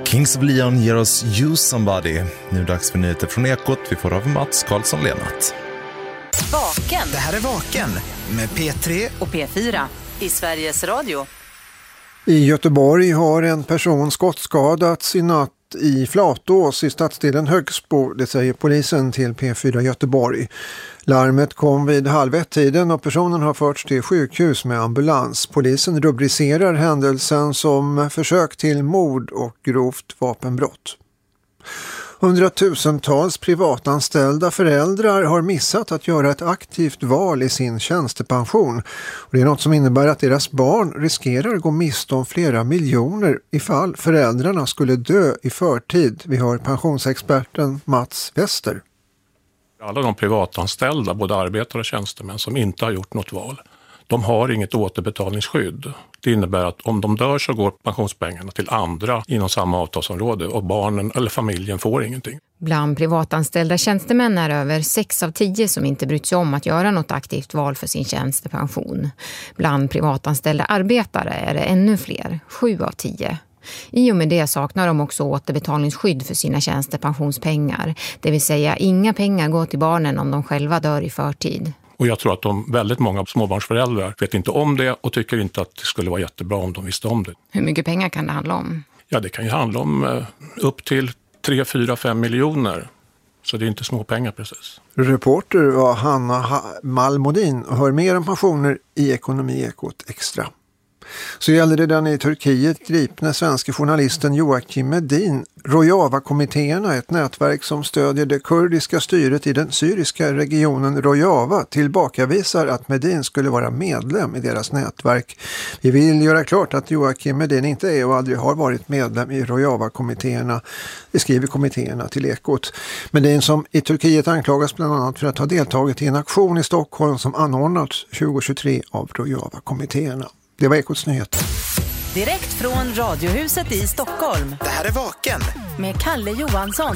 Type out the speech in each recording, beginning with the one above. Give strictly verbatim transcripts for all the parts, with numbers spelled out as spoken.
Kings of Leon ger oss You Somebody. Nu är det dags för nyheter från Ekot. Vi får av Mats Karlsson-Lenat. Vaken. Det här är Vaken med P tre och P fyra i Sveriges Radio. I Göteborg har en person skottskadats i natt i Flatås i stadsdelen Högsbo, det säger polisen till P fyra Göteborg. Larmet kom vid halv ett-tiden och personen har förts till sjukhus med ambulans. Polisen rubricerar händelsen som försök till mord och grovt vapenbrott. Hundratusentals privatanställda föräldrar har missat att göra ett aktivt val i sin tjänstepension. Och det är något som innebär att deras barn riskerar gå miste om flera miljoner ifall föräldrarna skulle dö i förtid. Vi hör pensionsexperten Mats Wester. Alla de privatanställda, både arbetare och tjänstemän som inte har gjort något val, de har inget återbetalningsskydd. Det innebär att om de dör så går pensionspengarna till andra inom samma avtalsområde och barnen eller familjen får ingenting. Bland privatanställda tjänstemän är över sex av tio som inte brytt sig om att göra något aktivt val för sin tjänstepension. Bland privatanställda arbetare är det ännu fler, sju av tio. I och med det saknar de också återbetalningsskydd för sina tjänstepensionspengar. Det vill säga inga pengar går till barnen om de själva dör i förtid. Och jag tror att de väldigt många småbarnsföräldrar vet inte om det och tycker inte att det skulle vara jättebra om de visste om det. Hur mycket pengar kan det handla om? Ja, det kan ju handla om eh, upp till tre, fyra, fem miljoner. Så det är inte små pengar precis. Reporter var Hanna Malmodin och hör mer om pensioner i Ekonomiekot Extra. Så gäller det den i Turkiet gripne svenska journalisten Joakim Medin. Rojava-kommittéerna, ett nätverk som stödjer det kurdiska styret i den syriska regionen Rojava, tillbakavisar att Medin skulle vara medlem i deras nätverk. Vi vill göra klart att Joakim Medin inte är och aldrig har varit medlem i Rojava-kommittéerna. Det skriver kommittéerna till Ekot. Medin, som i Turkiet anklagas bland annat för att ha deltagit i en aktion i Stockholm som anordnats tjugohundratjugotre av Rojava-kommittéerna. Det var Ekots nyhet. Direkt från Radiohuset i Stockholm. Det här är Vaken med Kalle Johansson.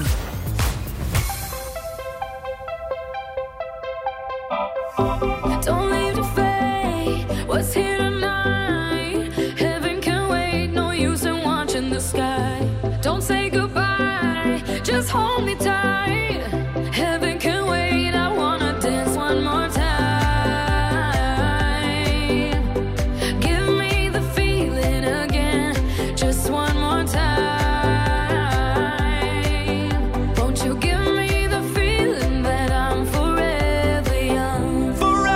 Don't leave the fate, what's here tonight? Heaven can wait, no use in watching the sky. Don't say goodbye, just hold me tight. Heaven can wait, I wanna dance one more time. Won't you give me the feeling that I'm forever young? Forever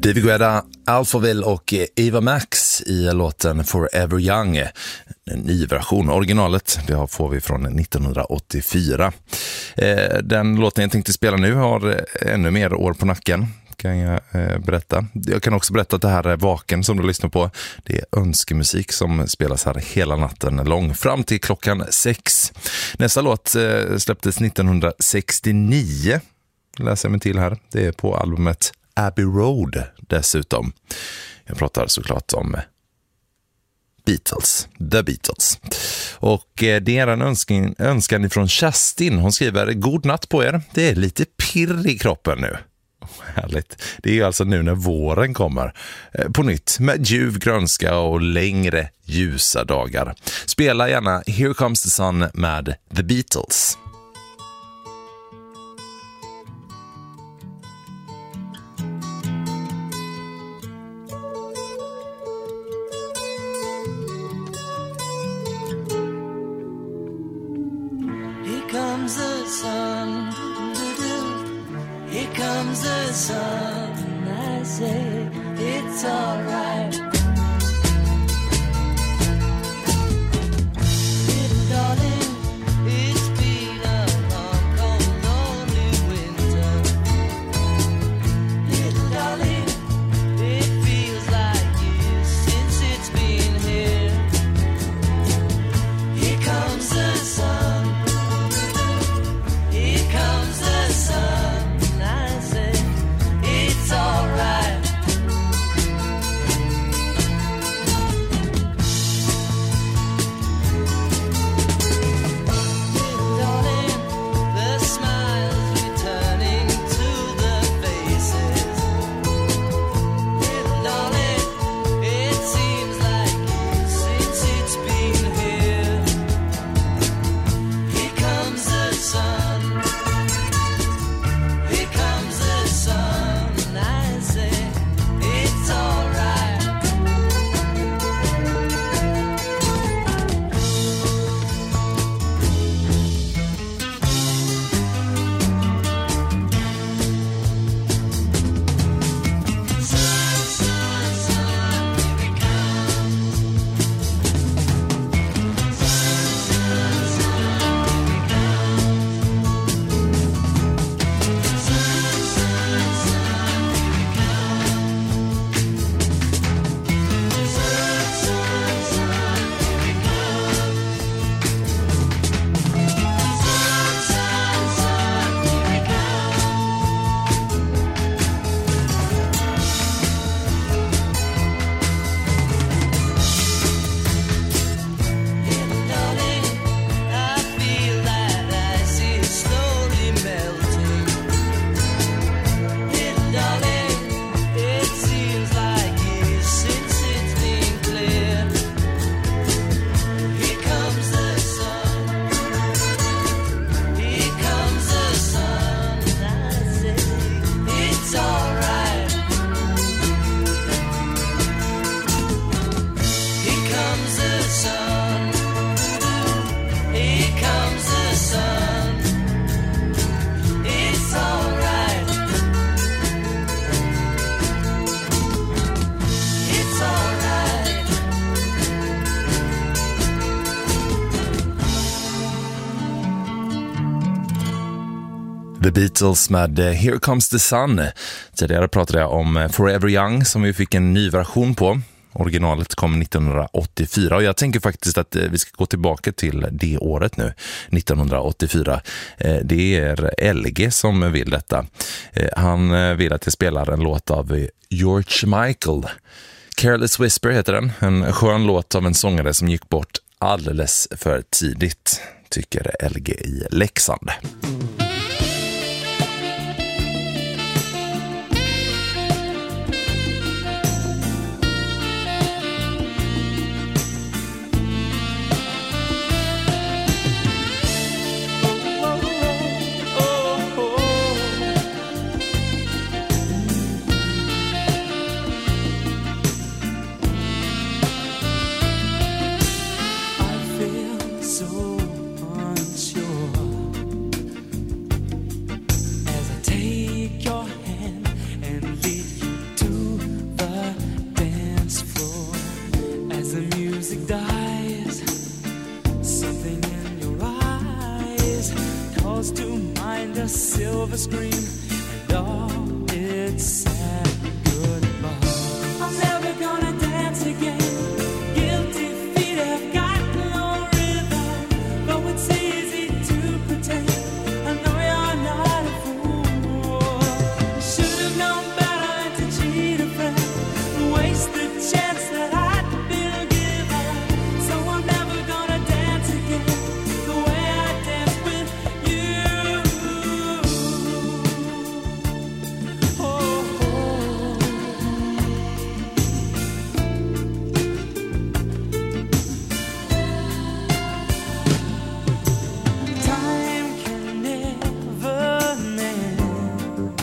David Guetta, Alphaville och Eva Max i låten Forever Young. En ny version. Originalet det får vi från nittonhundraåttiofyra. Den låten jag tänkte spela nu har ännu mer år på nacken. Kan jag eh, berätta. Jag kan också berätta att det här är Vaken som du lyssnar på. Det är önskemusik som spelas här hela natten lång fram till klockan sex. Nästa låt eh, släpptes nittonhundrasextionio. Läser jag mig till här. Det är på albumet Abbey Road dessutom. Jag pratar såklart om Beatles, The Beatles. Och eh, det är en önskan, önskan ifrån Kerstin. Hon skriver: god natt på er. Det är lite pirr i kroppen nu. Härligt. Det är ju alltså nu när våren kommer eh, på nytt med ljuv grönska och längre ljusa dagar. Spela gärna Here Comes the Sun med The Beatles. Here comes the sun. Here comes the sun, I say it's alright. Little darling, it's been a long, cold, lonely winter. Little darling, it feels like years since it's been here. Here comes the sun. Here comes the sun. It's alright. The Beatles med Here Comes the Sun. Tidigare pratade jag om Forever Young som vi fick en ny version på. Originalet kom nittonhundraåttiofyra och jag tänker faktiskt att vi ska gå tillbaka till det året nu, nittonhundraåttiofyra. Det är L G som vill detta. Han vill att jag spelar en låt av George Michael. Careless Whisper heter den. En skön låt av en sångare som gick bort alldeles för tidigt, tycker L G i Leksand. music dies, something in your eyes calls to mind a silver screen and all its sad goodbye. I'm never gonna dance again. Guilty feet have got no rhythm, though it's easy to pretend. I know you're not a fool. Should have known better than to cheat a friend, waste the chance that I'd been given. So I'm never gonna dance again the way I danced with you. Oh, oh. Time can never mend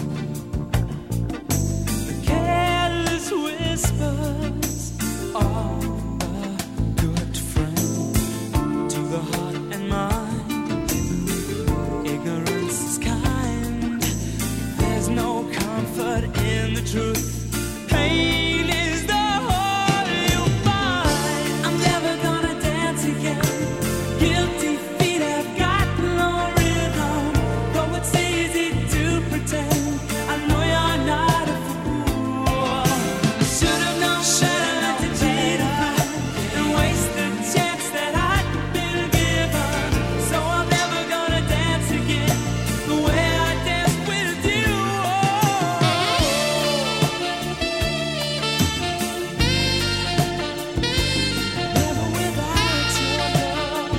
the careless whispers of a good friend to the heart and mind. Ignorance is kind. There's no comfort in the truth. Pain is the whole you find. I'm never gonna dance again. Guilty feet have got no rhythm, though it's easy to pretend. I know you're not a fool. I should have known better than to cheat a friend and waste the chance that I'd been given. So I'm never gonna dance again the way I danced with you. Never without your love.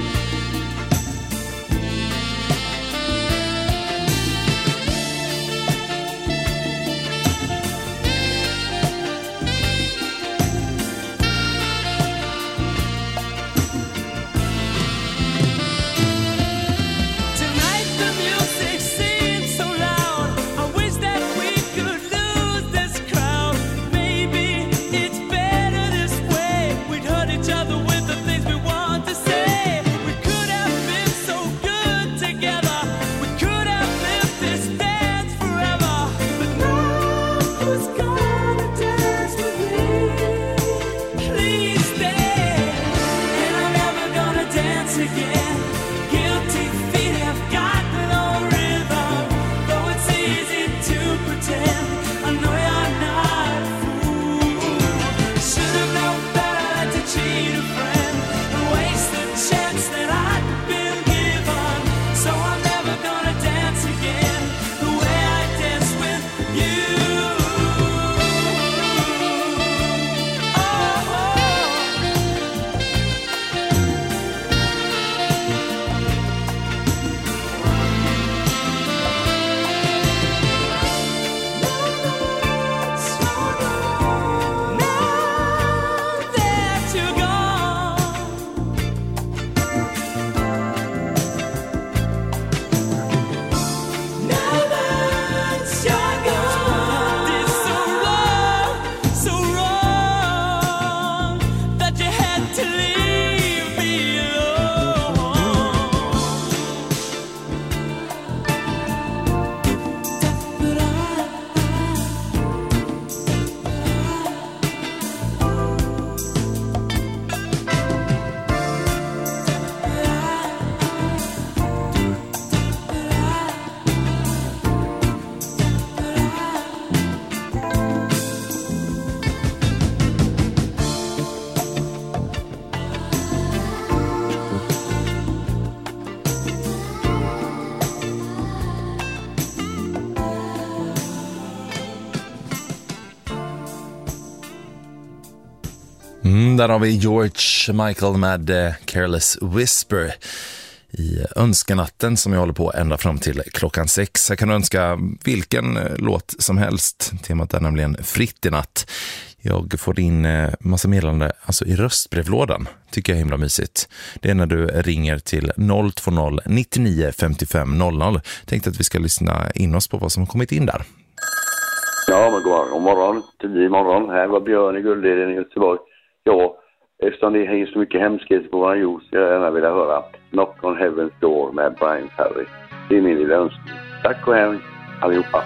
Tonight the music seems so loud. I wish that we could lose this crowd. Maybe it's better this way. We'd hurt each other with the things we want to say. We could have been so good together. We could have lived this dance forever. But now who's gonna dance with me? Please stay. And I'm never gonna dance again. Guilty feet have got no rhythm, though it's easy to pretend. I know you're not a fool. Should have known better than to cheat a friend and waste the chance that I'd been given. So I'm never gonna dance again the way I danced with you. Oh, oh. Now that you're gone, now that you're gone, it's so wrong, so wrong that you had to leave me alone. But I Mm, där har vi George Michael med eh, Careless Whisper i önskanatten som jag håller på ända fram till klockan sex. Jag kan önska vilken eh, låt som helst. Temat är nämligen fritt i natt. Jag får in eh, massa meddelande alltså i röstbrevlådan. Tycker jag är himla mysigt. Det är när du ringer till noll två noll nittionio femtiofem noll noll. Tänkte att vi ska lyssna in oss på vad som har kommit in där. Ja, men god morgon. morgon. Tio morgon. Här var Björn i Guldleden i Göteborg. Ja, eftersom det hänger så mycket hemskhet på våra jord så jag gärna vilja höra Knock on Heaven's Door med Brian Ferry. Det är min lilla önskning. Tack och hej allihopa.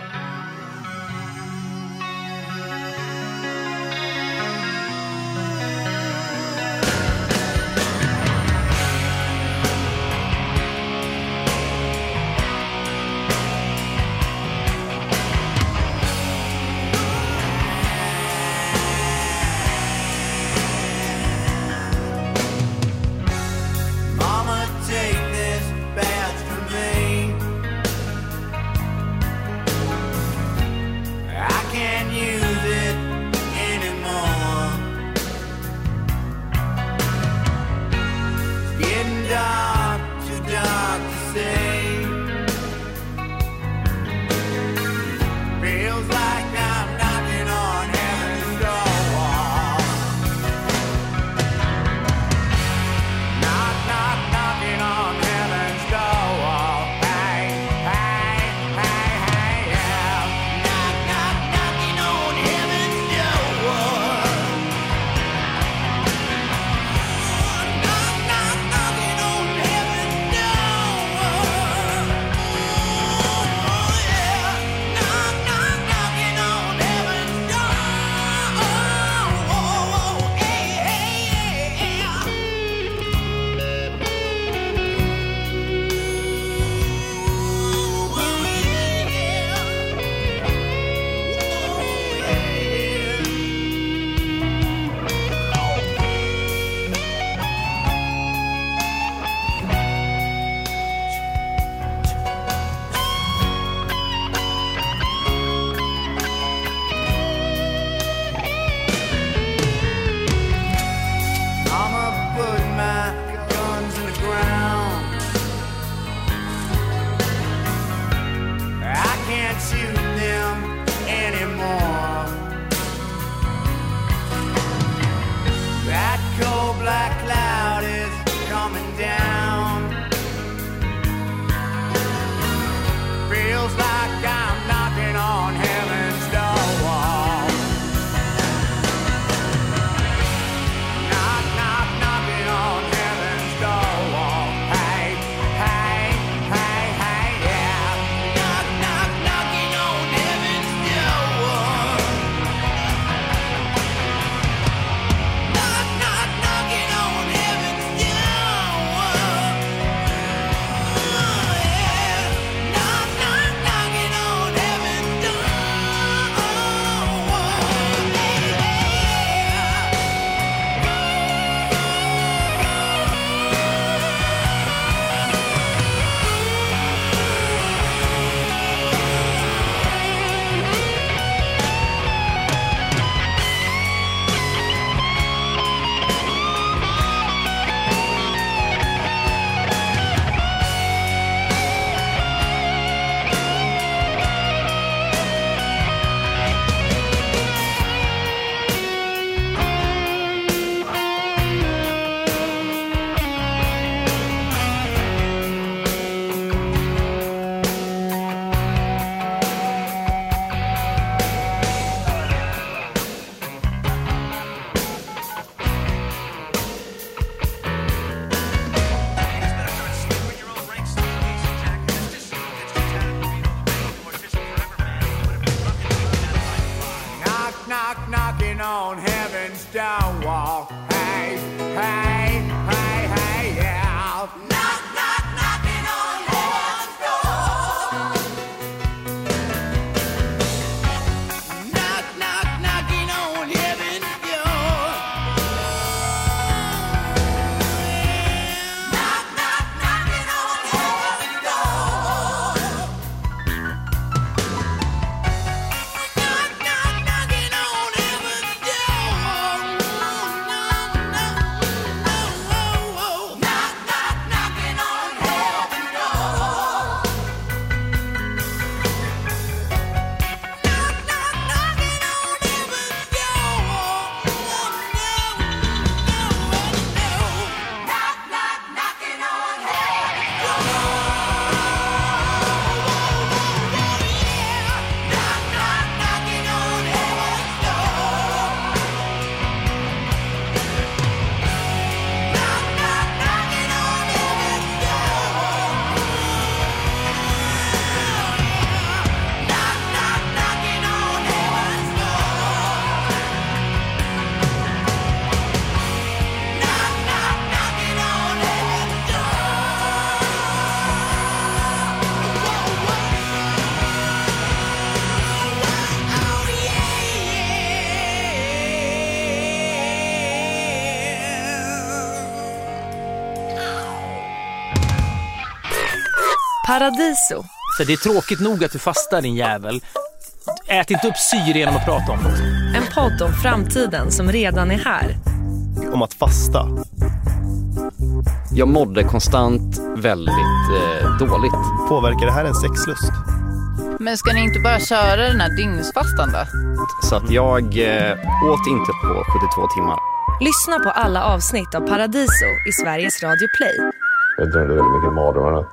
Paradiso. Så det är tråkigt nog att du fastar, din jävel. Ät inte upp syre genom att prata om det. En podd om framtiden som redan är här. Om att fasta. Jag mådde konstant väldigt eh, dåligt. Påverkar det här en sexlust? Men ska ni inte bara köra den här dygnsfastan då? Så att jag eh, åt inte på sjuttiotvå timmar. Lyssna på alla avsnitt av Paradiso i Sveriges Radio Play. Jag drömde väldigt mycket mardrömmar.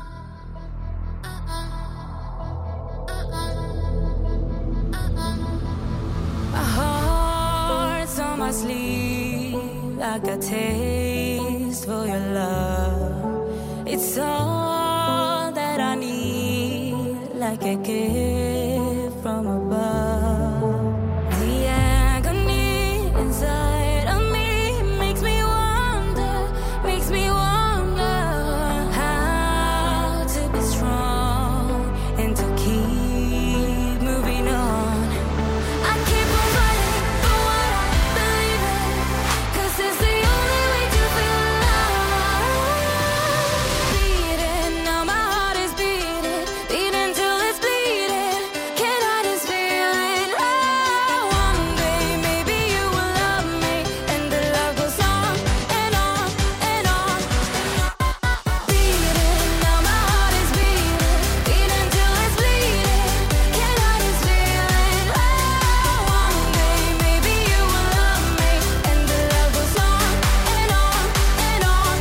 I got taste for your love. It's all that I need, like a gift from above. The agony inside of me makes me wonder, makes me wonder how to be strong and to keep moving on. I keep on fighting for what I believe in, 'cause it's the only way to feel alive. Beating, now my heart is beating, beating till it's bleeding. Can't hide this feeling. Oh, one day maybe you will love me, and the love goes on and on and on. Beating, now my heart is beating, beating till it's bleeding. Can't hide this feeling. Oh, one day maybe you will love me, and the love goes on and on and on.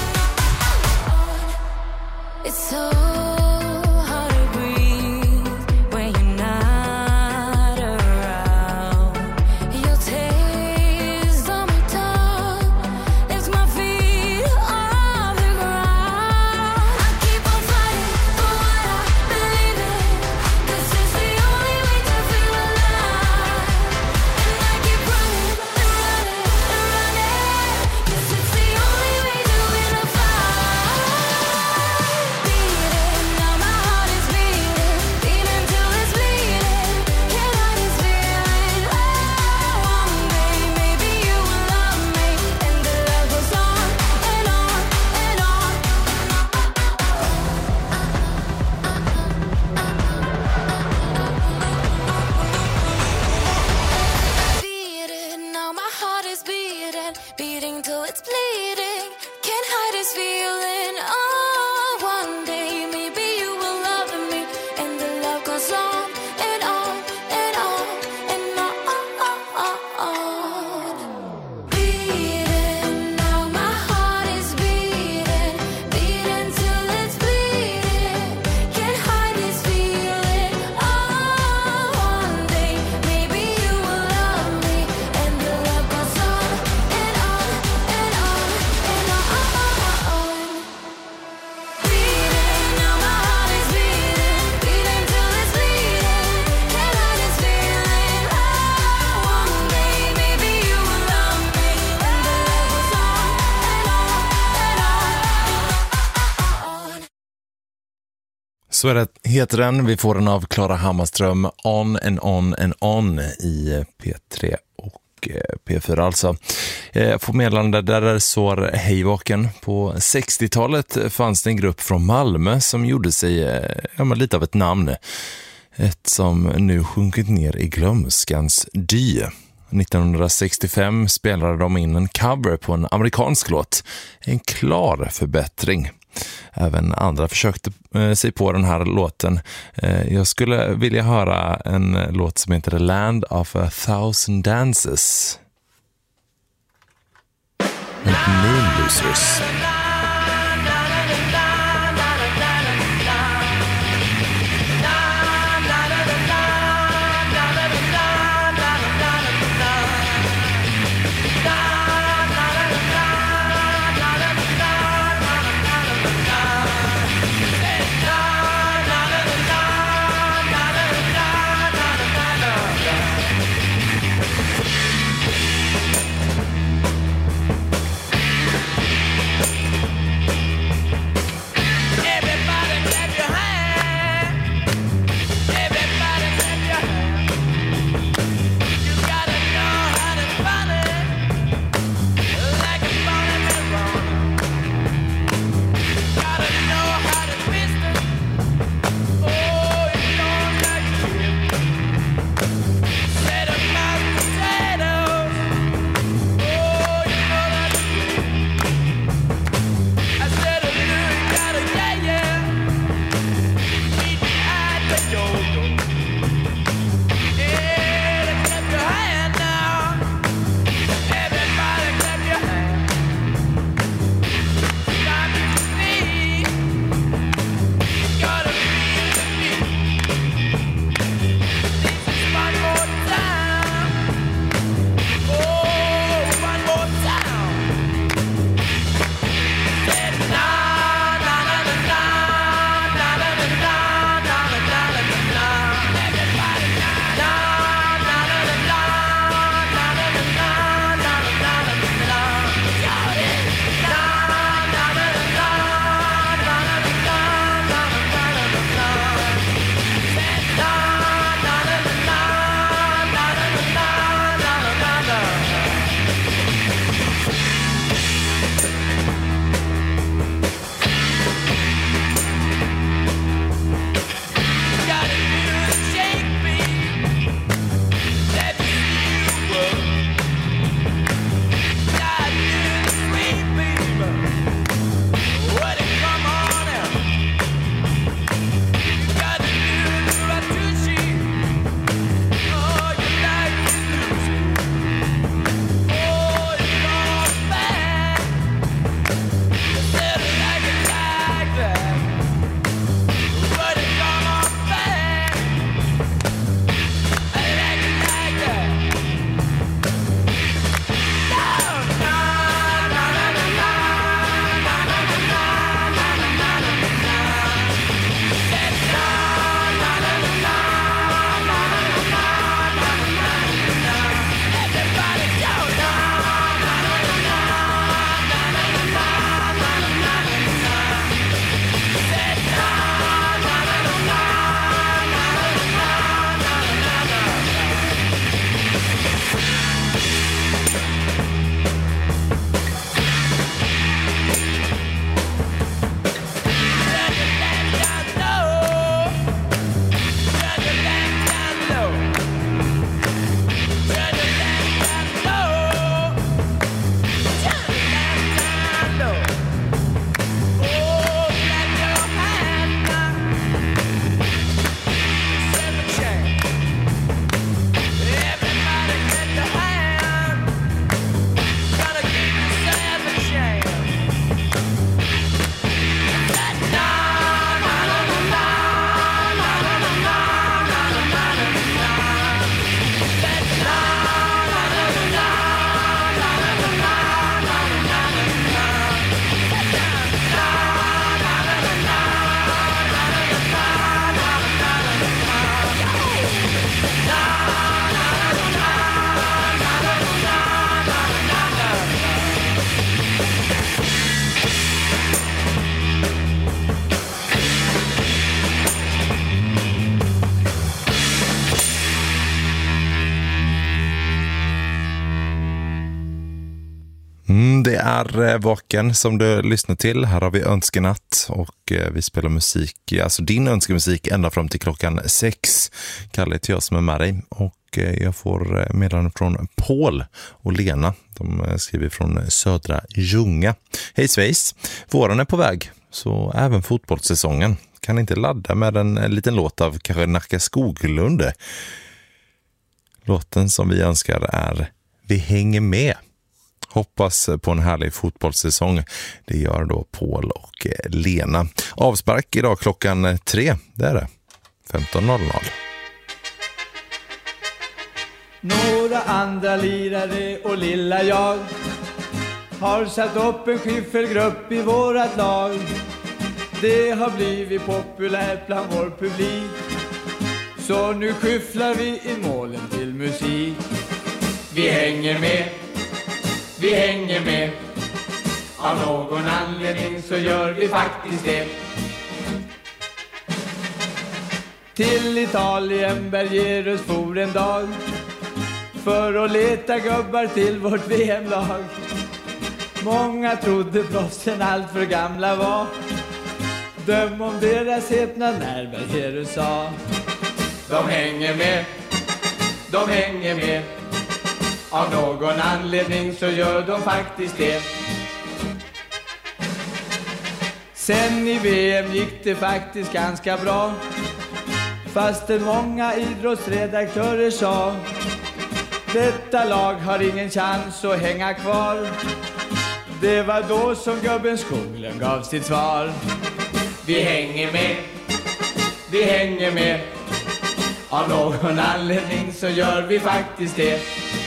It's so hard to breathe when you're not around. Your taste on my tongue lifts my feet off the ground. I keep on fighting for what I believe in, 'cause it's the only way to feel alive. And I keep running and running and running, 'cause it's the only way to win a fight. Beating, now my heart is beating, beating till it's bleeding. Can't hide this feeling. Oh, one day maybe you will love me, and the love goes on and on and on. Beating, now my heart is beating, beating till it's bleeding. Can't hide this feeling. Oh, one day maybe you will love me, and the love goes on and on and on and on. Beating, now my heart is beating, beating till it's bleeding. Can't hide this feeling. Oh, one day maybe you will love me, and the love goes on and on and on and on. Beating, now my heart is beating, beating till it's bleeding. Can't hide this feeling. Oh, one day maybe you will love me, and the love goes on and on and on. Så är det, heter den. Vi får den av Klara Hammarström, On and On and On i P tre och eh, P fyra alltså. Eh, Får meddelande där det står hejvaken. På sextiotalet fanns det en grupp från Malmö som gjorde sig eh, ja, men lite av ett namn. Ett som nu sjunkit ner i glömskans dy. nittonhundrasextiofem spelade de in en cover på en amerikansk låt. En klar förbättring. Även andra försökte eh, sig på den här låten. Eh, jag skulle vilja höra en låt som heter The Land of a Thousand Dances. Med Moon Losers. är Vaken som du lyssnar till. Här har vi önskenatt och vi spelar musik, alltså din önskemusik ända fram till klockan sex. Kalle heter jag som är med dig och jag får meddelande från Paul och Lena. De skriver från södra Ljunga. Hej svejs, våren är på väg, så även fotbollssäsongen. Kan inte ladda med en liten låt av kanske Nacka Skoglund. Låten som vi önskar är Vi hänger med. Hoppas på en härlig fotbollssäsong. Det gör då Paul och Lena. Avspark idag klockan tre, det är det. femton noll noll. Några andra lirare och lilla jag har satt upp en skiffelgrupp i vårat lag. Det har blivit populärt bland vår publik, så nu skyfflar vi i målen till musik. Vi hänger med, vi hänger med. Av någon anledning så gör vi faktiskt det. Till Italien Bergerus for en dag för att leta gubbar till vårt V M-lag. Många trodde proffsen allt för gamla var. Döm om deras häpnad när Bergerus sa: de hänger med, de hänger med. Av någon anledning så gör de faktiskt det. Sen i V M gick det faktiskt ganska bra, fastän många idrottsredaktörer sa: detta lag har ingen chans att hänga kvar. Det var då som gubben Skoglund gav sitt svar. Vi hänger med, vi hänger med. Av någon anledning så gör vi faktiskt det.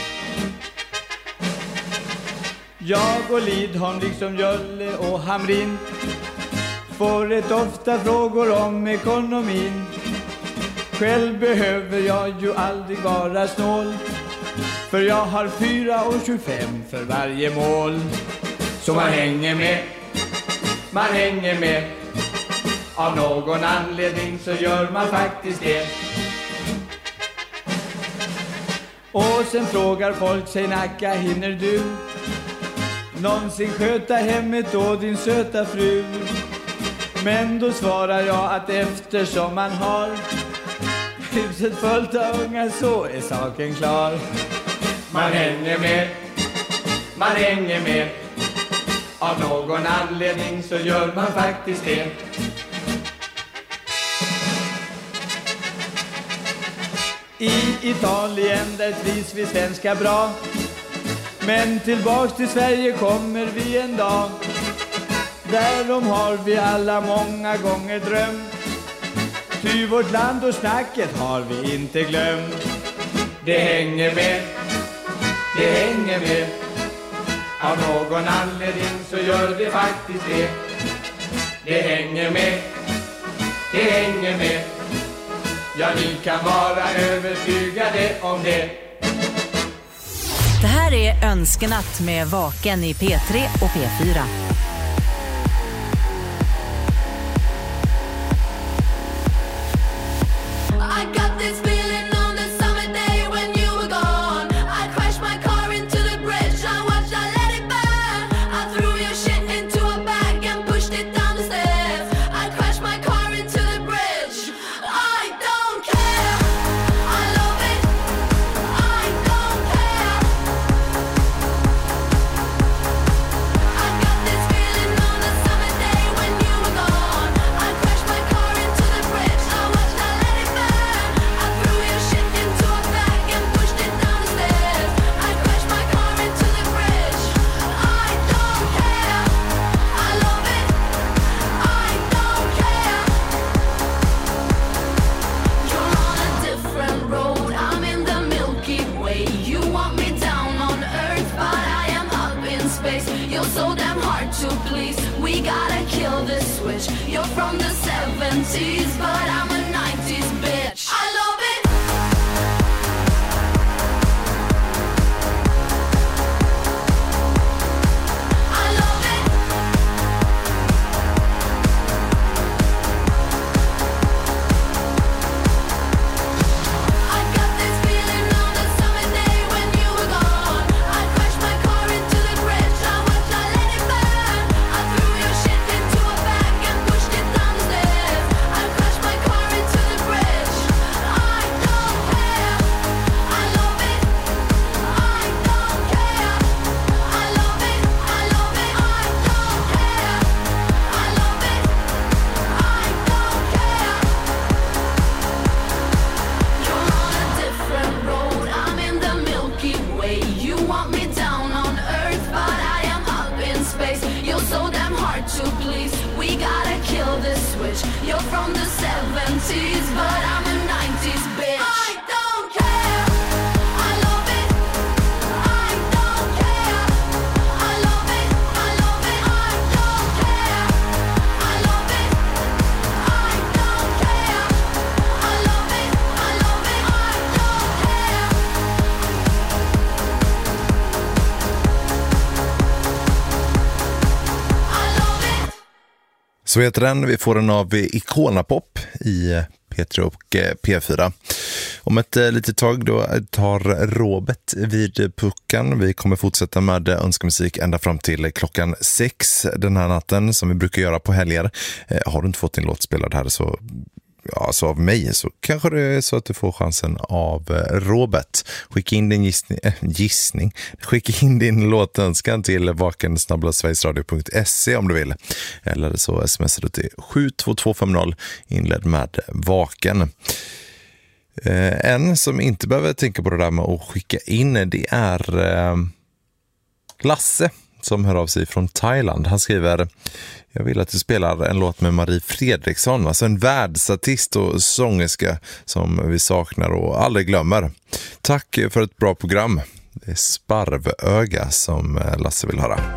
Jag och Lidholm liksom Jölle och Hamrin får rätt ofta frågor om ekonomin. Själv behöver jag ju aldrig vara snål, för jag har fyra och tjugofem för varje mål. Så man hänger med, man hänger med. Av någon anledning så gör man faktiskt det. Och sen frågar folk sig: Nacka, hinner du någonsin sköta hemmet och din söta fru? Men då svarar jag att eftersom man har huset fullt av unga så är saken klar. Man hänger med, man hänger med. Av någon anledning så gör man faktiskt det. I Italien där trivs vi svenska bra, men tillbaks till Sverige kommer vi en dag. Därom har vi alla många gånger drömt, ty vårt land och snacket har vi inte glömt. Det hänger med, det hänger med. Av någon anledning så gör det faktiskt det. Det hänger med, det hänger med. Ja, ni kan vara övertygade om det. Det här är Önskenatt med Vaken i P tre och P fyra. I got this feeling on the summer day when you were gone. I crashed my car into the bridge. I watched, I let it burn. I threw your shit into a bag and pushed it down the stairs. I crashed my car into the bridge. I don't care. I love it. I don't care. I got this feeling on the summer day when you were gone. I crashed my car into the bridge. I watched, I let it burn. I threw your shit into a bag and pushed it down the stairs. I crashed my car into the bridge. I don't care. I love it. I don't care. You're on a different road. I'm in the Milky Way. You want me down on Earth, but I am up in space. You're so damn hard to please. We gotta kill this switch. You're from the seventies, but I'm a nineties bitch. I love it. I love it. I got this feeling on the summer day when you were gone. I crashed my car into the bridge. I watched, I let please. We gotta kill this switch. You're from the seventies, but I'm a nineties bitch. I don't care. I love it. I don't care. I love it. I love it. I don't care. I love it. I don't care. I love it. I love it. I don't care. Så heter den. Vi får den av Ikonapop i P tre och P fyra. Om ett litet tag då tar Robert vid pucken. Vi kommer fortsätta med önskemusik ända fram till klockan sex den här natten som vi brukar göra på helger. Har du inte fått din låt spelad här så... Ja, så av mig så kanske det är så att du får chansen av Robert. Skicka in din gissning, äh, gissning. Skicka in din låtönskan till vaken snabel-a sverigesradio punkt se om du vill. Eller så smsar du till sju två två fem noll inledd med vaken. Eh, en som inte behöver tänka på det där med att skicka in, det är eh, Lasse som hör av sig från Thailand. Han skriver: jag vill att du spelar en låt med Marie Fredriksson, alltså en världsartist och sångerska som vi saknar och aldrig glömmer. Tack för ett bra program. Det är Sparvöga som Lasse vill höra.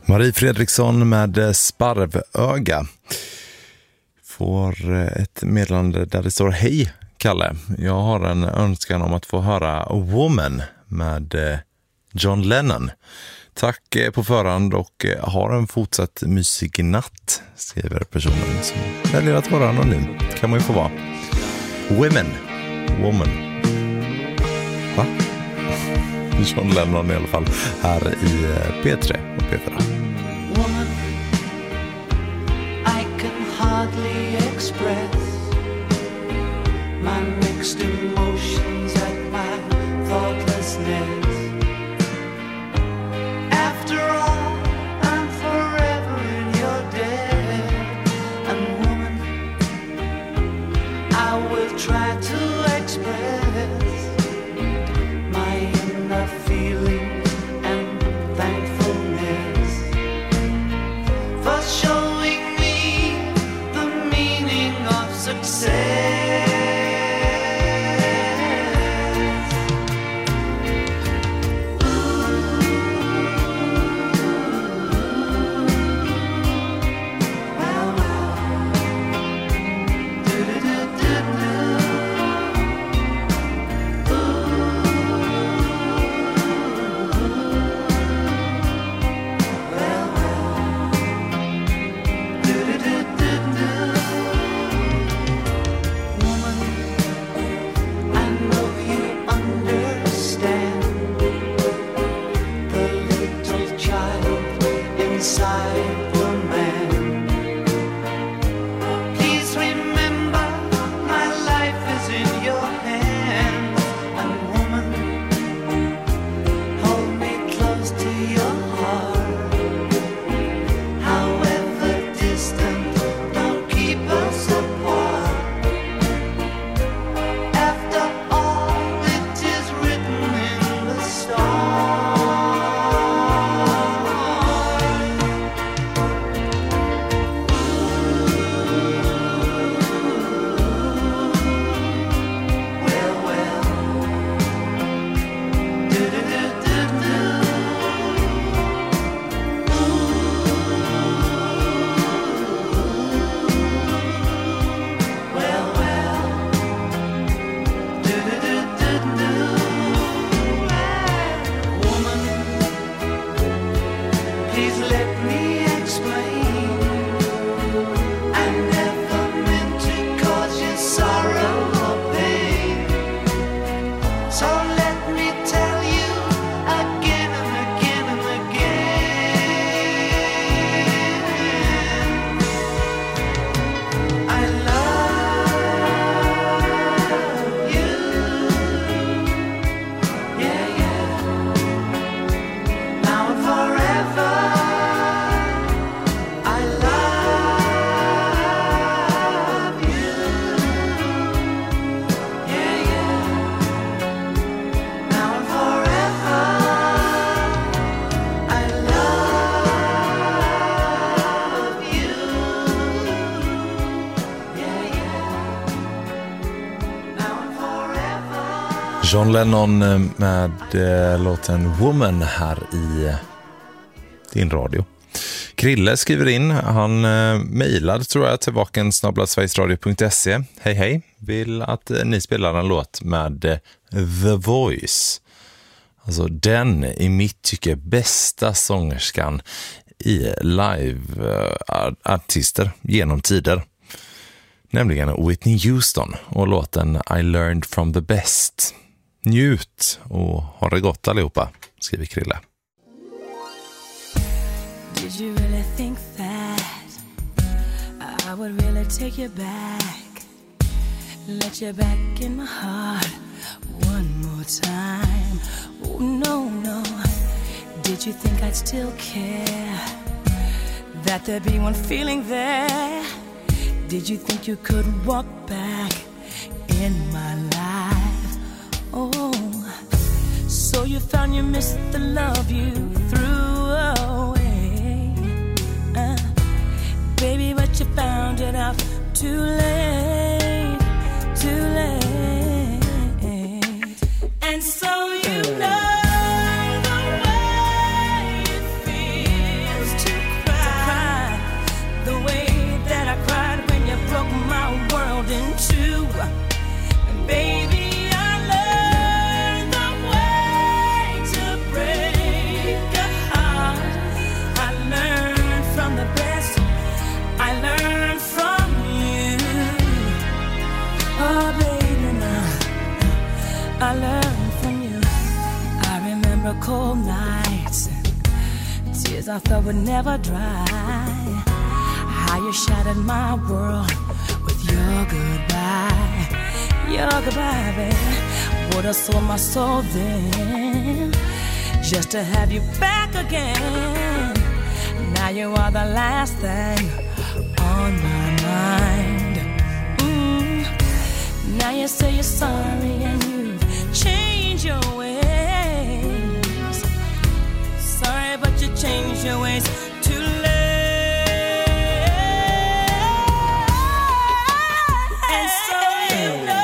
Marie Fredriksson med Sparvöga får ett meddelande där det står: hej Kalle, jag har en önskan om att få höra A Woman med John Lennon. Tack på förhand och har en fortsatt mysig natt, skriver personen som väljer att vara anonym. Kan man ju få vara. Women, Woman. Va? John Lennon i alla fall här i P tre och P fyra. Woman, I can hardly express my mixed emotions at my thoughtlessness. After all, I'm forever in your debt. And woman, I will try to express my inner feeling and thankfulness for showing me the meaning of success. John Lennon med eh, låten Woman här i din radio. Krille skriver in, han eh, mejlade tror jag till vaken snabel-a sverigesradio punkt se. Hej hej, vill att eh, ni spelar en låt med eh, The Voice. Alltså den i mitt tycke bästa sångerskan i live-artister eh, genom tider. Nämligen Whitney Houston och låten I Learned From The Best. Njut och ha det gott allihopa, skriver Krille. Did you really think that I would really take you back, let you back in my heart one more time? Oh no, no. Did you think I'd still care, that there'd be one feeling there? Did you think you could walk back in my life? Oh, so you found you missed the love you threw away, uh, baby, but you found it out too late, too late. And so you know the way it feels tears I thought would never dry. How you shattered my world with your goodbye. Your goodbye, baby. Would have sold my soul then, just to have you back again. Now you are the last thing on my mind. Mm. Now you say you're sorry and you've changed your ways. Sorry, but you changed your ways too late. And so you know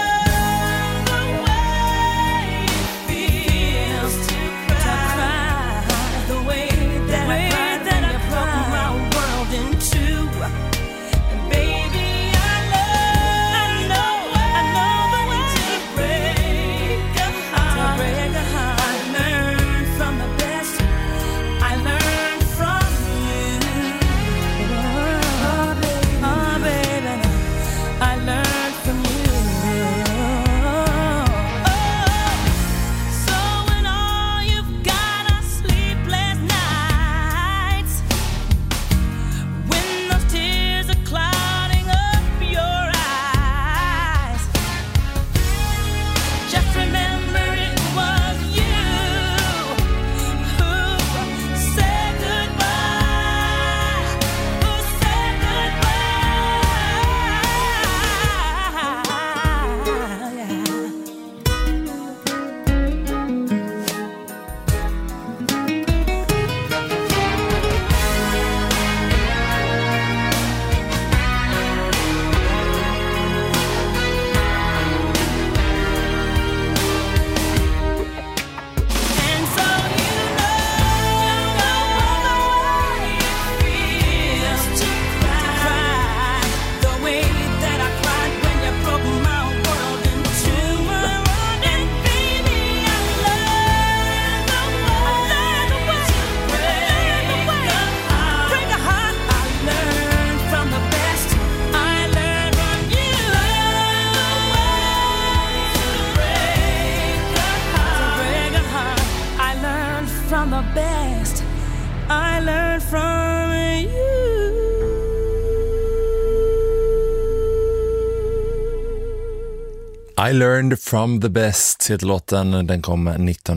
I learned from the best heter låten. Den kom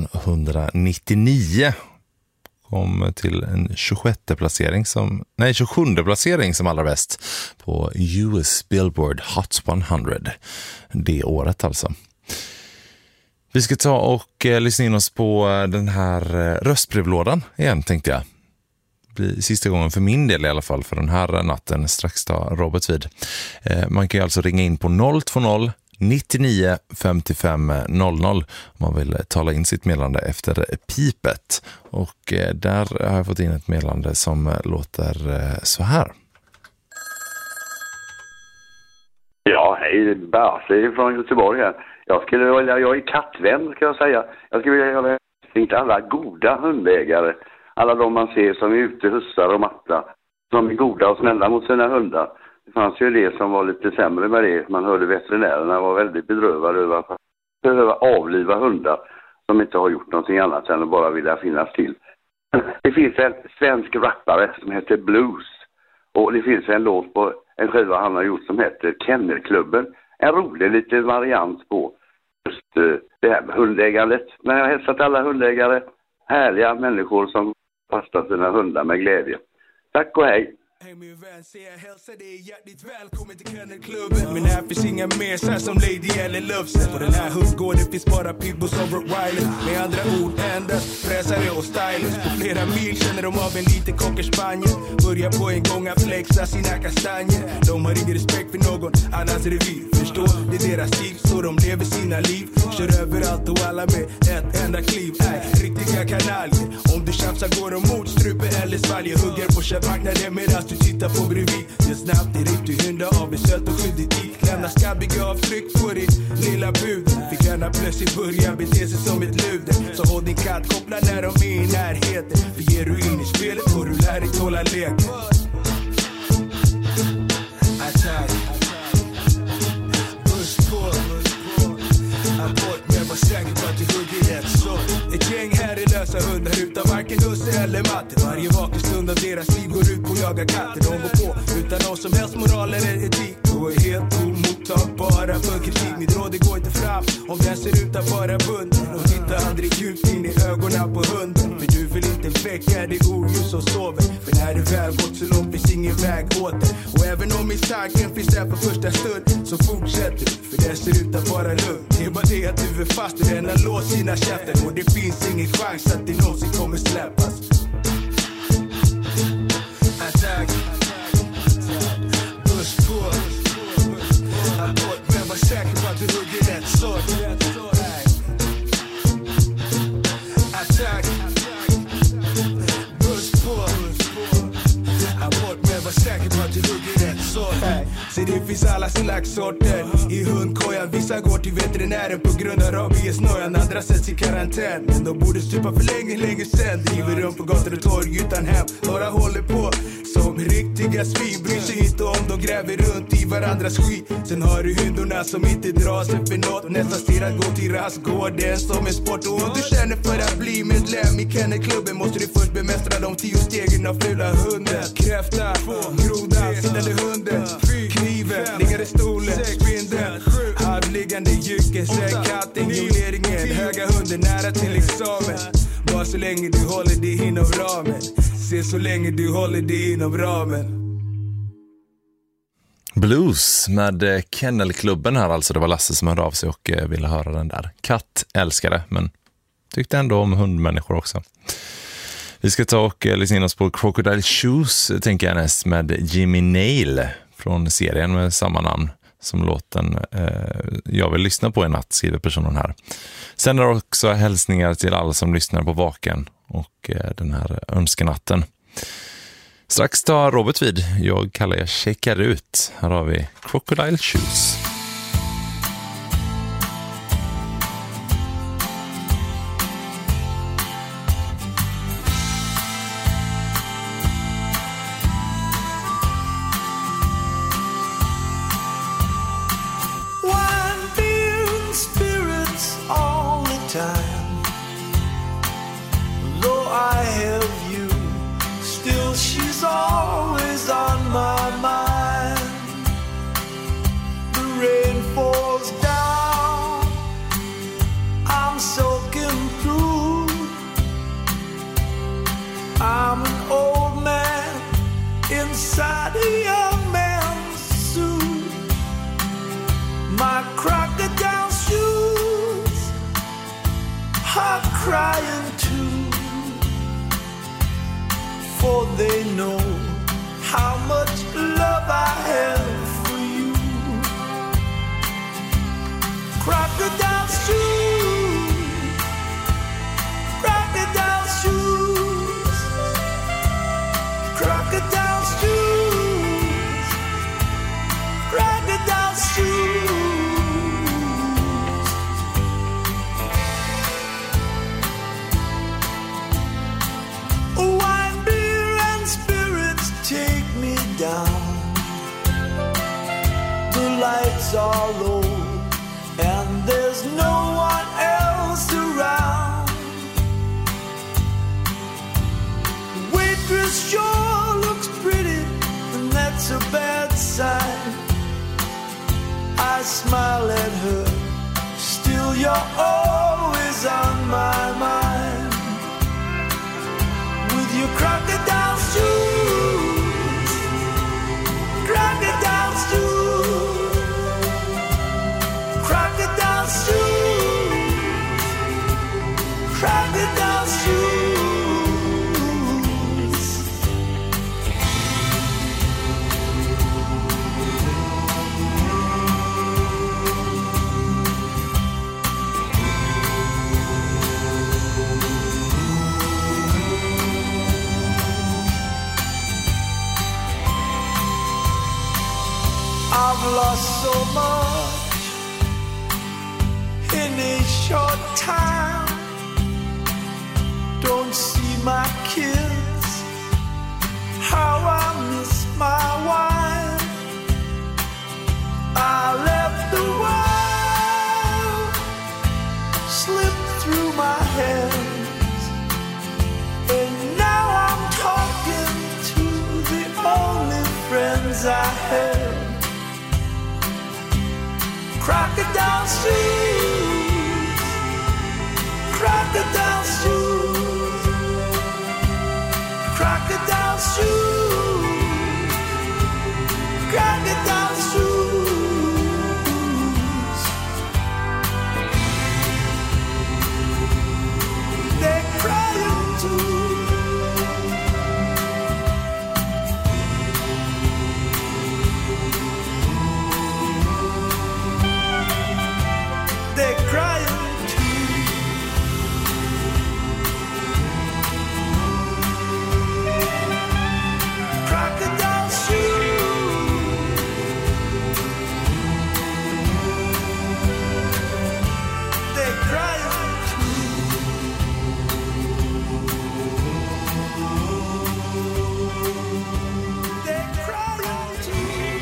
nittonhundranittionio. Kom till en tjugosjätte placering som, nej tjugosjunde placering som allra bäst på U S Billboard Hot hundra. Det året alltså. Vi ska ta och eh, lyssna in oss på den här eh, röstbrevlådan igen, tänkte jag. Blir sista gången för min del i alla fall för den här natten, strax ta Robert vid. Eh, man kan ju alltså ringa in på noll två noll nittionio femtiofem noll noll om man vill tala in sitt meddelande efter pipet. Och eh, där har jag fått in ett meddelande som låter eh, så här. Ja, hej, Basse från Göteborg här. Jag skulle vilja, jag är kattvän ska jag säga. Jag skulle vilja göra inte alla goda hundägare. Alla de man ser som är ute, hussar och matta. Som är goda och snälla mot sina hundar. Det fanns ju det som var lite sämre med det. Man hörde veterinärerna var väldigt bedrövade över att behöva avliva hundar som inte har gjort någonting annat än att bara vilja finnas till. Det finns en svensk rappare som heter Blues. Och det finns en låt på en skiva han har gjort som heter Kennelklubben. En rolig liten variant på just uh, det här med hundägandet. Men jag hälsar till alla hundägare, härliga människor som pastar sina hundar med glädje. Tack och hej! Hej min vän, säg jag hälsar dig hjärtligt välkommen till Kennelklubben. Men här finns inga mer så här som Lady eller Loveset. På den här hundgården finns bara pitbulls och rottweilers. Med andra ord endast fräsare och stylers. På flera mil känner de av en liten cockerspaniel. Börjar på en gång att flexa sina kastanjer. De har ingen respekt för någon annans revir. Förstår, det är deras stil så de lever sina liv. Kör över allt och alla med ett enda kliv. Äh, riktiga kanaljer. Om du tjafsar går de mot strupe eller svalger. Hugger på köpmarknaden medan du tittar på bredvid. Det är snabbt, det är riktigt hynda av en söt och skyldig tid. Lämna skabbiga avtryck på ditt lilla bud. Fick gärna plötsligt börja bete sig som ett luder. Så håll din katt kopplad när de är i närheten. För ger du in i spelet får du lära dig tåla leken. Attack. Buss på. Abort, men var säker på att du hugger rätt så. Ett gäng här är lös massa hundar utan varken husse eller matte. Varje vaken stund av deras liv går ut på att jaga katter. De går på utan någon som helst moral eller etik. Och är helt omottagbara för kritik. Mitt råd det går inte fram om den ser ut att vara bunden. Och titta aldrig djupt in i ögonen på hunden. För du vill inte väcka det odjur som sover. För när det väl gått så långt finns ingen väg åter. Och även om misstanken finns där på första stund så fortsätter du, för det ser ut att vara lugnt. Det är bara det att du är fast i denna lås sina käften. Och det finns ingen chans att det någonsin kommer släppas. Attack. Buss på. Abort, men var säker på att du hugger rätt sort. Attack. Buss på. Abort, men var säker på att du hugger rätt sort. Så det finns alla slags sorter i hundkojan. Vissa går till veterinären på grund av rabiesnojan. Andra sätts i karantän, men de borde stupa för länge, länge sen. Driver runt på gator och torg utan hem. Några håller på som riktiga svin. Bryr sig inte om de gräver runt i varandras skit. Sen har du hundorna som inte drar sig för något. Nästan stirrar gå till rastgården som en sport. Och om du känner för att bli medlem i kennelklubben måste du först bemästra de tio stegen av fula hunden. Kräfta, groda, sittande hunden, kniven, liggande stolen, spindeln, halvliggande jycken, säckkatten, jongleringen, höga hunden nära till examen. Bara så länge du håller dig inom ramen. Se så länge du håller dig inom ramen. Blues med Kennelklubben här alltså. Det var Lasse som hörde av sig och ville höra den där. Katt älskade, men tyckte ändå om hundmänniskor också. Vi ska ta och lyssna in oss på Crocodile Shoes, tänker jag näst, med Jimmy Nail från serien med samma namn som låten eh, jag vill lyssna på i natt, skriver personen här. Sen är det också hälsningar till alla som lyssnar på Vaken och eh, den här önskenatten. Strax tar Robert vid. Jag kallar jag checkar ut. Här har vi Crocodile Shoes. Always on my mind. The rain falls down, I'm soaking through. I'm an old man inside a young man's suit. My crocodile shoes are crying too. For they know how much love I have for you. Crocodile shoes, crocodile shoes, crocodile shoes, crocodile shoes. Wine, beer and spirits take me down. The lights are low and there's no one else around. Waitress sure looks pretty and that's a bad sign. I smile at her, still you're always on my mind. With your crocodile shoes, crocodile shoes, crocodile shoes, crocodile shoes. I've lost so much in a short time. Don't see my kids, how I miss my wife. I left the world slip through my hands. as I heard crocodile shoes, crocodile shoes, crocodile shoes, crocodile shoes. They're crying too. They're crying too. Crocodile shoes. They're crying too. They're crying too.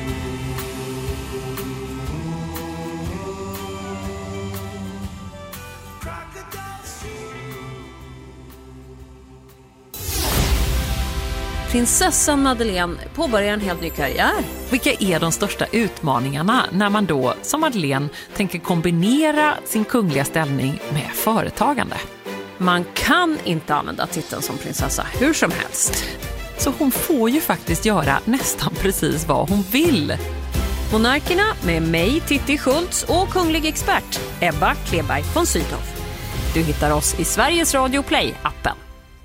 Prinsessan Madeleine påbörjar en helt ny karriär. Vilka är de största utmaningarna när man då, som Madeleine, tänker kombinera sin kungliga ställning med företagande? Man kan inte använda titeln som prinsessa hur som helst. Så hon får ju faktiskt göra nästan precis vad hon vill. Monarkerna med mig, Titti Schultz, och kunglig expert Ebba Kleberg von Sydow. Du hittar oss i Sveriges Radio Play-appen.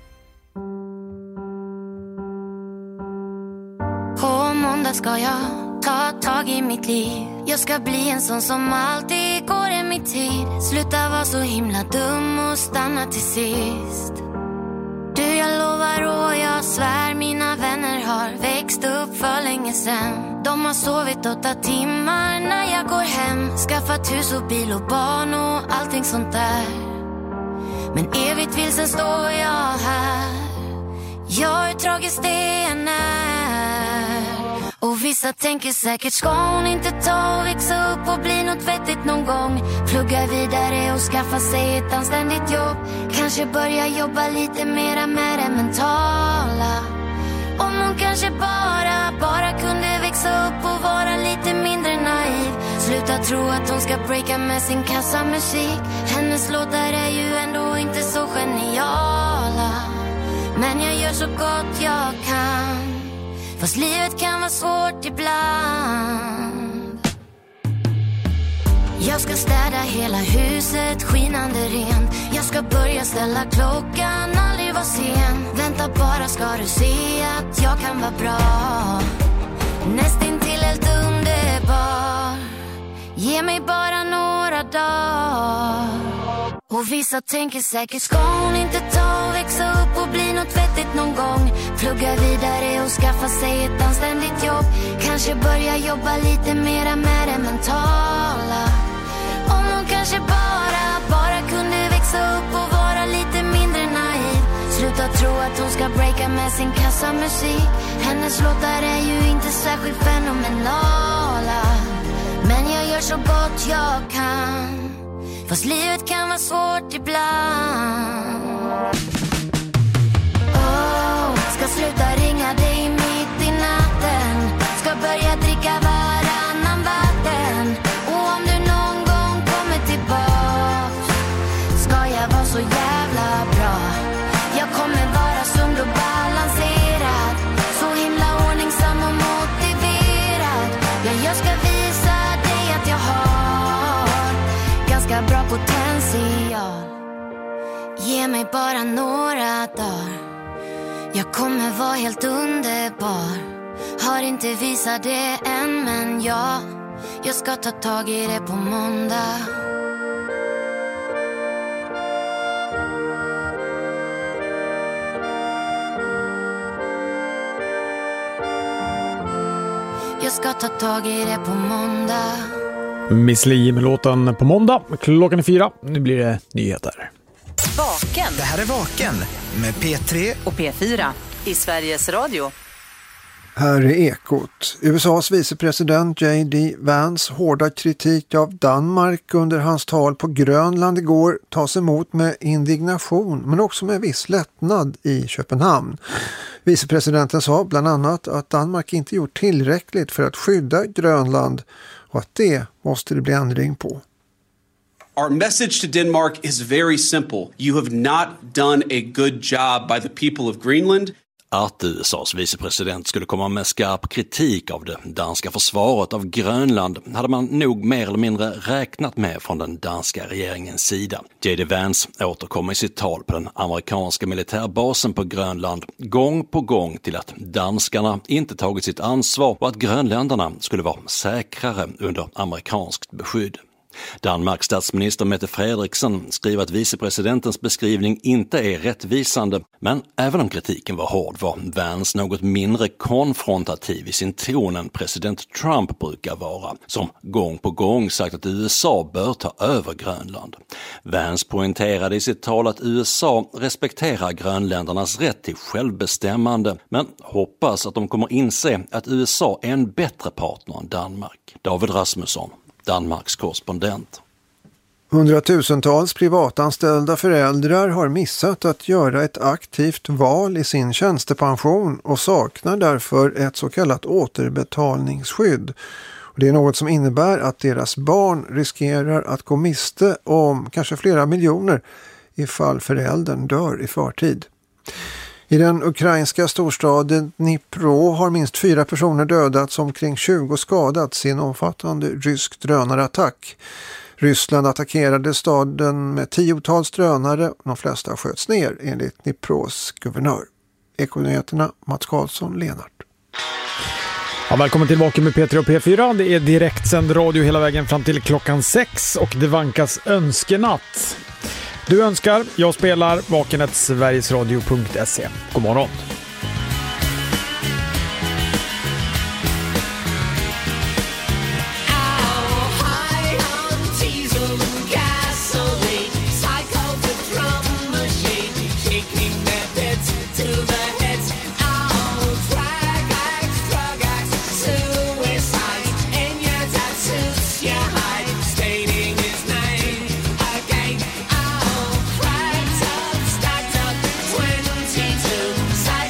På måndag ska jag ta tag i mitt liv. Jag ska bli en sån som alltid går i mitt tid. Sluta vara så himla dum och stanna till sist. Du, jag lovar och jag svär, mina vänner har växt upp för länge sedan. De har sovit åtta timmar när jag går hem. Skaffat hus och bil och barn och allting sånt där. Men evigt vilsen står jag här. Jag är tragiskt det än är. Och vissa tänker säkert, ska hon inte ta och växa upp och bli något vettigt någon gång? Plugga vidare och skaffa sig ett anständigt jobb. Kanske börja jobba lite mera med det mentala. Om hon kanske bara, bara kunde växa upp och vara lite mindre naiv. Sluta tro att hon ska breaka med sin kassamusik. Hennes låtar är ju ändå inte så geniala. Men jag gör så gott jag kan. Fast livet kan vara svårt ibland. Jag ska städa hela huset skinande rent. Jag ska börja ställa klockan, aldrig vara sen. Vänta bara ska du se att jag kan vara bra. Nästintill helt underbar. Ge mig bara några dagar. Och vissa tänker säkert, ska hon inte ta och växa upp och bli något vettigt någon gång? Plugga vidare och skaffa sig ett anständigt jobb. Kanske börja jobba lite mera med det mentala. Om hon kanske bara, bara kunde växa upp och vara lite mindre naiv. Sluta tro att hon ska breaka med sin kassamusik. Hennes låtar är ju inte särskilt fenomenala. Men jag gör så gott jag kan. Fast livet kan vara svårt ibland. Oh, ska sluta ringa dig mitt i natten. Ska börja dricka varannan vatten. Och om du någon gång kommer tillbaks, ska jag vara så jävla bra. Jag kommer vara sund och balanserad. Så himla ordningsam och motiverad. Ja, jag ska visa dig att jag har ganska bra potential. Ge mig bara några dagar. Jag kommer vara helt underbar. Har inte visat det än, men ja, jag ska ta tag i det på måndag. Jag ska ta tag i det på måndag. Miss Li med låten På måndag. Klockan är fyra. Nu blir det nyheter. Vaken. Det här är Vaken med P tre och P fyra i Sveriges Radio. Här är Ekot. U S A:s vicepresident J D Vance hårda kritik av Danmark under hans tal på Grönland igår tas emot med indignation men också med viss lättnad i Köpenhamn. Vicepresidenten sa bland annat att Danmark inte gjort tillräckligt för att skydda Grönland och att det måste det bli ändring på. Our message to Denmark is very simple. You have not done a good job by the people of Greenland. Att U S A:s vicepresident skulle komma med skarp kritik av det danska försvaret av Grönland hade man nog mer eller mindre räknat med från den danska regeringens sida. J D Vance återkommer i sitt tal på den amerikanska militärbasen på Grönland gång på gång till att danskarna inte tagit sitt ansvar och att grönländarna skulle vara säkrare under amerikanskt beskydd. Danmarks statsminister Mette Frederiksen skriver att vicepresidentens beskrivning inte är rättvisande, men även om kritiken var hård var Vance något mindre konfrontativ i sin ton än president Trump brukar vara, som gång på gång sagt att U S A bör ta över Grönland. Vance poängterade i sitt tal att U S A respekterar grönländarnas rätt till självbestämmande, men hoppas att de kommer inse att U S A är en bättre partner än Danmark. David Rasmusson, Danmarks korrespondent. Hundratusentals privatanställda föräldrar har missat att göra ett aktivt val i sin tjänstepension och saknar därför ett så kallat återbetalningsskydd. Och det är något som innebär att deras barn riskerar att gå miste om kanske flera miljoner ifall föräldern dör i förtid. I den ukrainska storstaden Dnipro har minst fyra personer dödats och omkring tjugo skadats i en omfattande rysk drönarattack. Ryssland attackerade staden med tiotals drönare, de flesta sköts ner enligt Dnipros guvernör. Ekonyheterna, Mats Karlsson, Lenart. Ja, välkommen till Vaken med P tre och P fyra. Det är direktsänd radio hela vägen fram till klockan sex och det vankas önskenatt. Du önskar, jag spelar, vakenet sverigesradio punkt se. God morgon. Stacked up twenty-two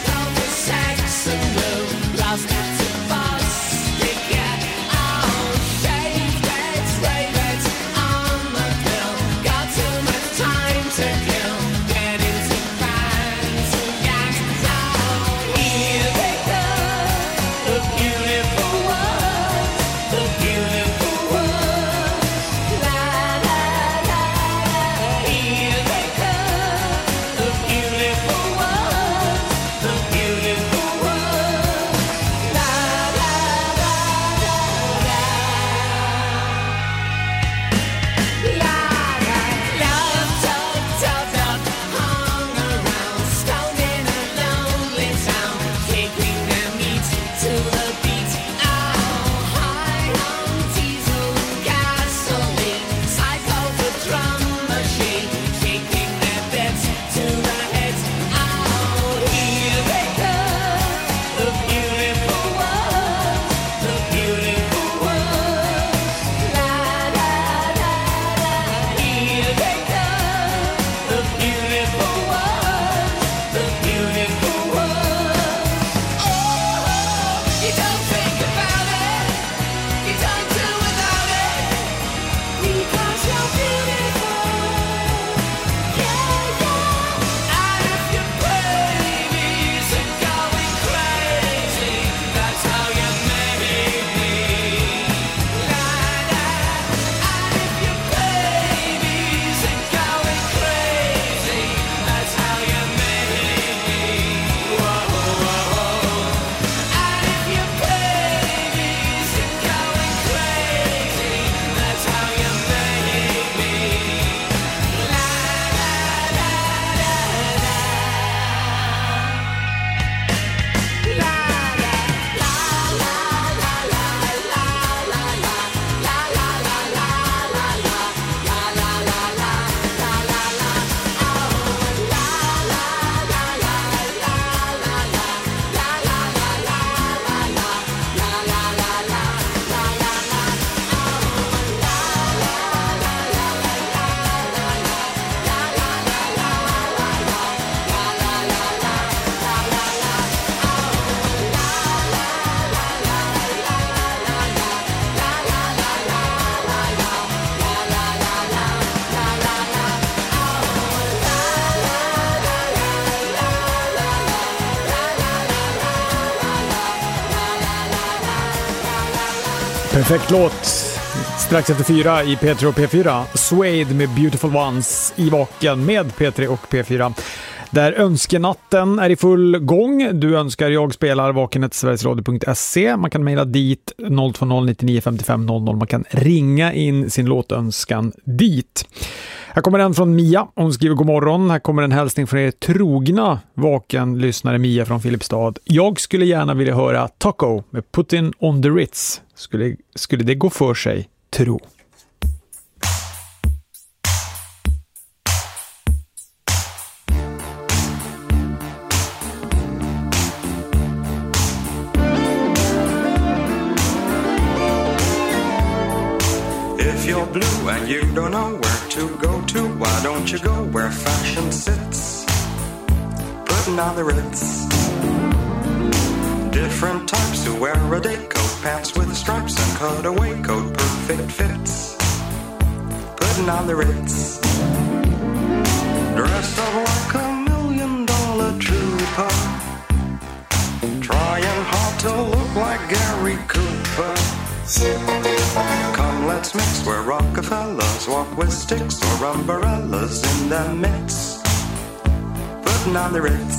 Perfekt låt. Strax efter fyra i P tre och P fyra. Suede med Beautiful Ones i Vaken med P tre och P fyra. Där önskenatten är i full gång. Du önskar, jag spelar vakenet sverigesradio punkt se. Man kan mejla dit noll två noll nio nio fem fem noll noll. Man kan ringa in sin låtönskan dit. Här kommer en från Mia. Hon skriver god morgon. Här kommer en hälsning från er trogna vaken-lyssnare Mia från Filipstad. Jag skulle gärna vilja höra Taco med Putin on the Ritz. Skulle, skulle det gå för sig, tro. If you're blue and you don't know where to go to, why don't you go where fashion sits? Putting on the Ritz. Different types who wear a day coat, pants with stripes and cutaway coat, perfect fits. Putting on the Ritz. Dressed up like a million dollar trooper, trying hard to look like Gary Cooper. Come, let's mix where Rockefellers walk with sticks or umbrellas in their midst. Putting on the Ritz.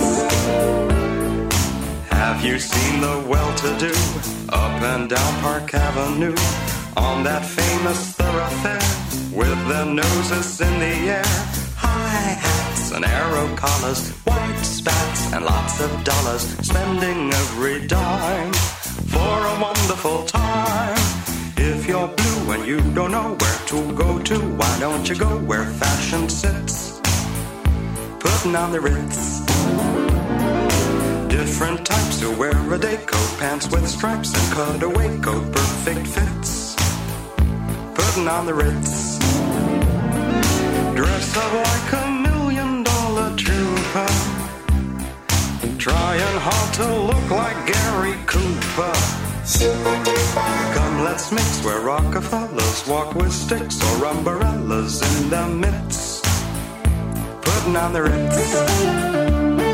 Have you seen the well-to-do up and down Park Avenue on that famous thoroughfare with their noses in the air? High hats and arrow collars, white spats and lots of dollars, spending every dime for a wonderful time. If you're blue and you don't know where to go to, why don't you go where fashion sits? Putting on the Ritz. Different types who wear a day coat, pants with stripes and cutaway coat, perfect fits. Putting on the Ritz. Dressed up like a million dollar trooper, trying hard to look like Gary Cooper. Come, let's mix where Rockefellers walk with sticks or umbrellas in their midst. Putting on the Ritz.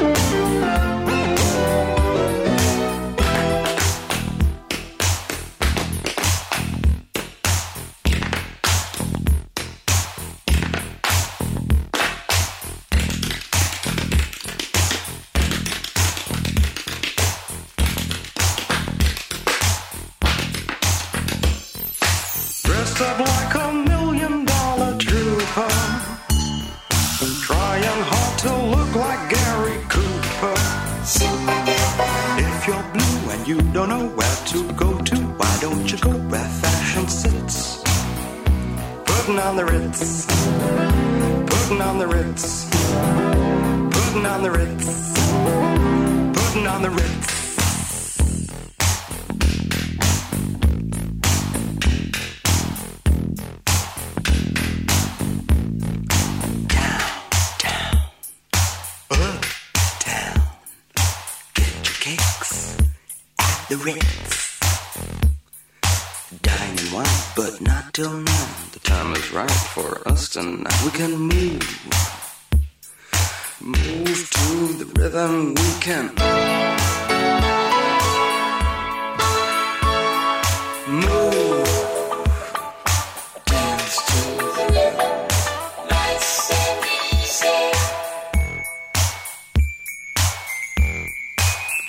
Up like a million dollar trooper, trying hard to look like Gary Cooper. If you're blue and you don't know where to go to, why don't you go where fashion sits? Putting on the Ritz. Putting on the Ritz. Putting on the Ritz. Putting on the Ritz. The Ritz. Dining wine, but not till now. The time is right for us tonight. We can move, move to the rhythm. We can